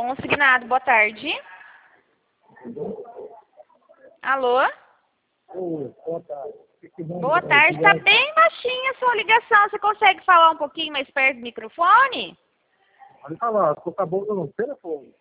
Consignado, boa tarde. Alô? Oi, boa tarde. Boa tarde, está bem baixinha a sua ligação. Você consegue falar um pouquinho mais perto do microfone? Pode falar, ficou acabando no telefone.